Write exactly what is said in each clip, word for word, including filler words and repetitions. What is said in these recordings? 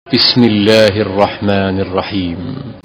بسم الله الرحمن الرحيم.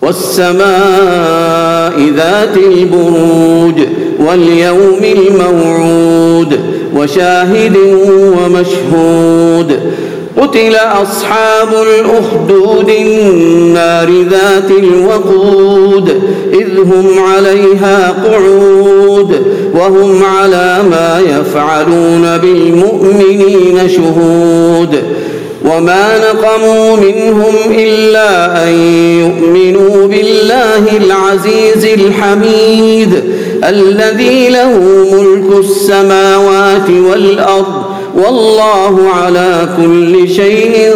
والسماء ذات البروج واليوم الموعود وشاهد ومشهود. قتل أصحاب الأخدود النار ذات الوقود إذ هم عليها قعود وهم على ما يفعلون بالمؤمنين شهود. وما نقموا منهم إلا أن يؤمنوا بالله العزيز الحميد الذي له ملك السماوات والأرض والله على كل شيء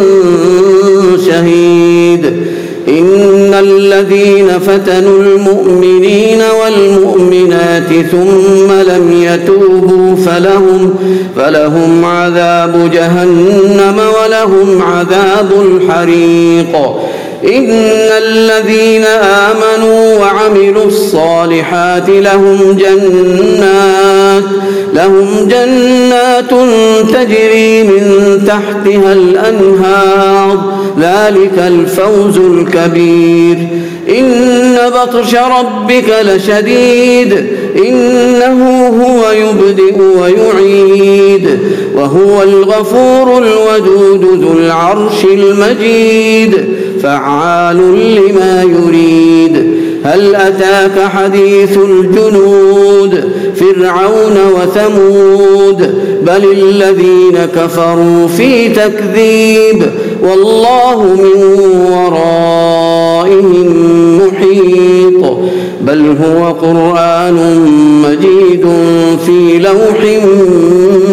شهيد. إن الذين فتنوا المؤمنين والمؤمنات ثم لم يتوبوا فلهم, فلهم عذاب جهنم ولهم عذاب الحريق. إن الذين آمنوا وعملوا الصالحات لهم جنات لهم جنات تجري من تحتها الأنهار ذلك الفوز الكبير. إن بطش ربك لشديد إنه هو يبدئ ويعيد وهو الغفور الودود ذو العرش المجيد فعال لما يريد. هل أتاك حديث الجنود فرعون وثمود بل الذين كفروا في تكذيب والله من ورائهم محيط. بل هو قرآن مجيد في لوح